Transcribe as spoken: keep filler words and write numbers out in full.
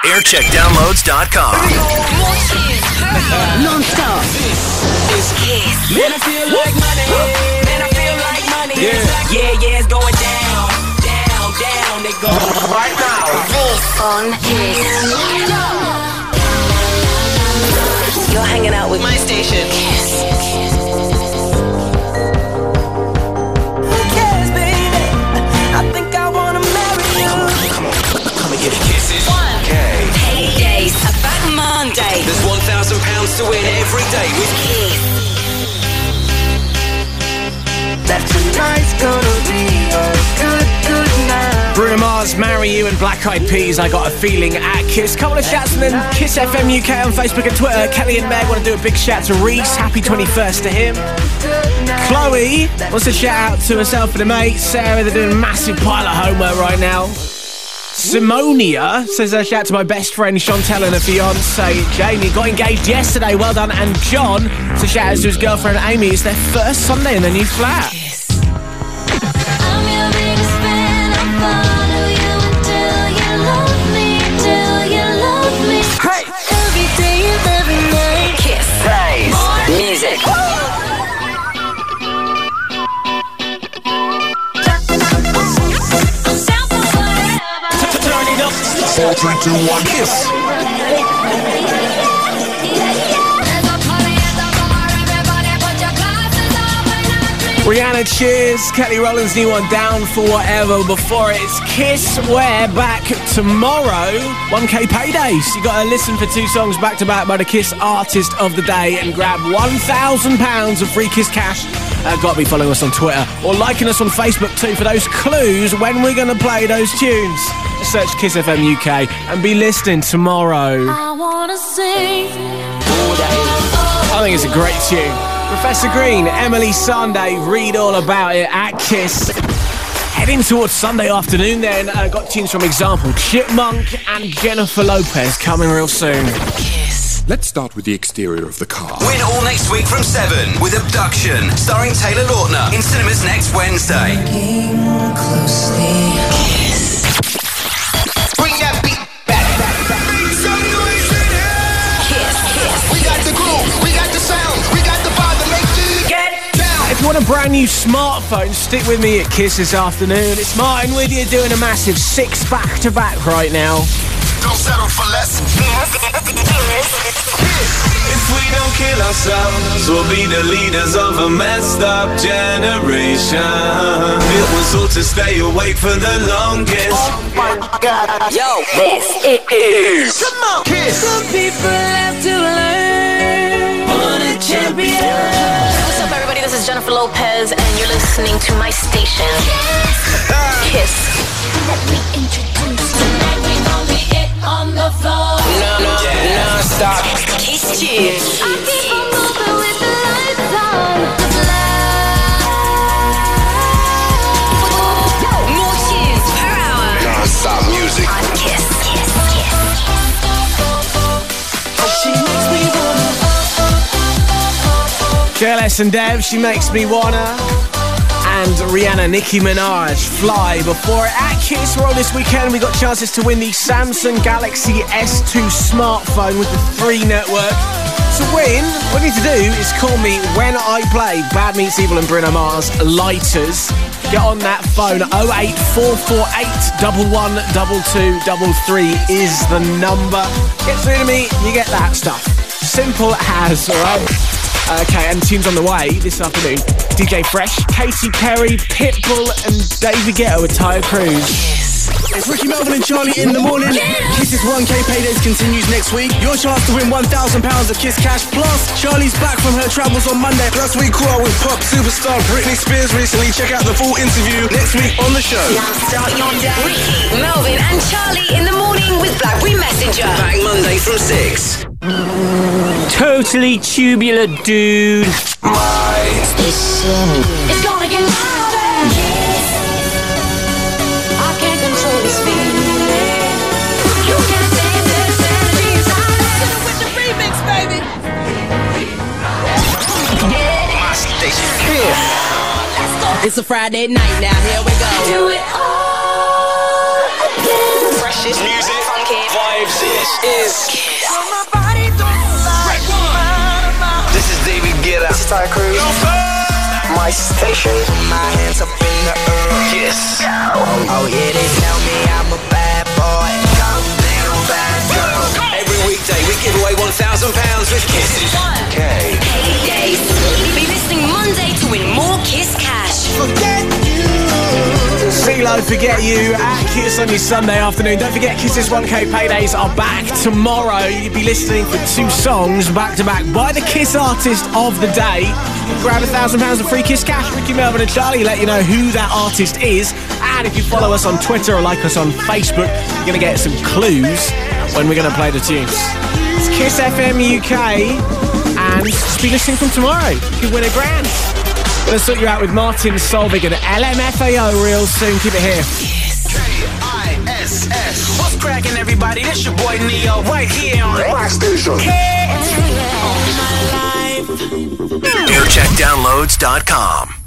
aircheck downloads dot com. Non-stop. This is Kiss. Man, I feel like money. Man, I feel like money. Yeah, yeah, yeah, it's going down, down, down. They go right now. This on Kiss. You're hanging out with my station. Kiss. Who cares, baby? I think I wanna marry you. Come on, come and get it. Kisses. One. Okay. Paydays are back Monday. There's one thousand pounds to win every day with Kiss. That tonight's gonna be a good, good night. Bruno Mars, Marry You, and Black Eyed Peas, I Got a Feeling at Kiss. Couple of shouts and then Kiss F M U K on Facebook and Twitter. Kelly and Meg want to do a big shout to Reese. Happy twenty-first to him. Chloe wants to shout out to herself and her mate. Sarah, they're doing a massive pile of homework right now. Simonia says a shout to my best friend Chantel and her fiance Jamie. Got engaged yesterday, well done. And John to shout out to his girlfriend Amy. It's their first Sunday in their new flat. Kiss. I'm your biggest fan. I'll follow you until you love me, till you love me. Hey. Every day and every night. Kiss. praise. Music. Turn it up. Four, three, two, one. Kiss. Rihanna, Cheers. Kelly Rowland's new one, Down for Whatever. Before it's Kiss, we're back tomorrow. one K Paydays. You got to listen for two songs back to back by the Kiss Artist of the Day and grab one thousand pounds of free Kiss cash. Uh, got to be following us on Twitter or liking us on Facebook too for those clues when we're going to play those tunes. Just search Kiss F M U K and be listening tomorrow. I wanna sing. I think it's a great tune. Professor Green, Emily Sunday, read all about it at Kiss. Heading towards Sunday afternoon then, uh, got tunes from Example, Chipmunk and Jennifer Lopez coming real soon. Kiss. Let's start with the exterior of the car. Win all next week from seven with Abduction, starring Taylor Lautner in cinemas next Wednesday. Kiss. Bring that beat back. Kiss. Kiss. We got the groove, we got the sound, we got the vibe that makes you Get down. If you want a brand new smartphone, stick with me at Kiss this afternoon. It's Martin with you doing a massive six back-to-back right now. Don't settle for less. If we don't kill ourselves, we'll be the leaders of a messed up generation. It was all to stay awake for the longest. Yo, this Is. Come on, Kiss. Some people have to learn on a champion. What's up, everybody? This is Jennifer Lopez, and you're listening to my station. Kiss. Let me introduce you. Tonight we gon' be it on the floor. No, no, no, stop. Kiss Cheers. I keep on moving with the lights on. More tunes per hour Non-stop music. on Kiss. Kiss, Kiss. She makes me wanna. J L S and Dev, She Makes Me Wanna. And Rihanna, Nicki Minaj, Fly. Before it at Kiss Roll this weekend, we got chances to win the Samsung Galaxy S two smartphone with the three network. To win, what you need to do is call me when I play Bad Meets Evil and Bruno Mars, Lighters. Get on that phone, oh eight four four eight, one one two two three three is the number. Get through to me, you get that stuff. Simple as, alright? Okay, and tunes on the way this afternoon. D J Fresh, Katy Perry, Pitbull, and David Guetta with Tyre Cruz. It's Ricky Melvin and Charlie in the morning. Kiss's one K Paydays continues next week. Your chance to win one thousand pounds of Kiss cash. Plus, Charlie's back from her travels on Monday. Plus, we caught up with pop superstar Britney Spears recently. Check out the full interview next week on the show. Start your day. Ricky, Melvin, and Charlie in the morning with Blackberry Messenger. Back Monday from six. Totally tubular dude. My Station. It's gonna get louder. I can't control this feeling. You can't take this energy inside. With the remix, baby. My station. Kiss. Let's go. It's a Friday night now. Here we go. Do it all again. Freshest music from hit. Vibes. This is Kiss. This is David Guetta. This is Ty Cruz. My station. My hands up in the air. Kiss. Oh, oh yeah, they tell me I'm a bad boy. Come little bad girl. Every weekday we give away one thousand pounds with Kisses. K. Days. Be listening Monday to win more Kiss cash. Forget you. CeeLo, Forget You at Kiss on your Sunday afternoon. Don't forget, Kiss's one K paydays are back tomorrow. You'll be listening for two songs back to back by the Kiss artist of the day. Grab a thousand pounds of free Kiss cash. Ricky, Melvin and Charlie let you know who that artist is. And if you follow us on Twitter or like us on Facebook, you're going to get some clues when we're going to play the tunes. It's Kiss F M U K, and just be listening from tomorrow. You could win a grand. Gonna sort you out with Martin Solveig and L M F A O real soon. Keep it here. K I S S. What's cracking, everybody? This your boy Neo right here on My station. Kiss. Aircheck downloads dot com.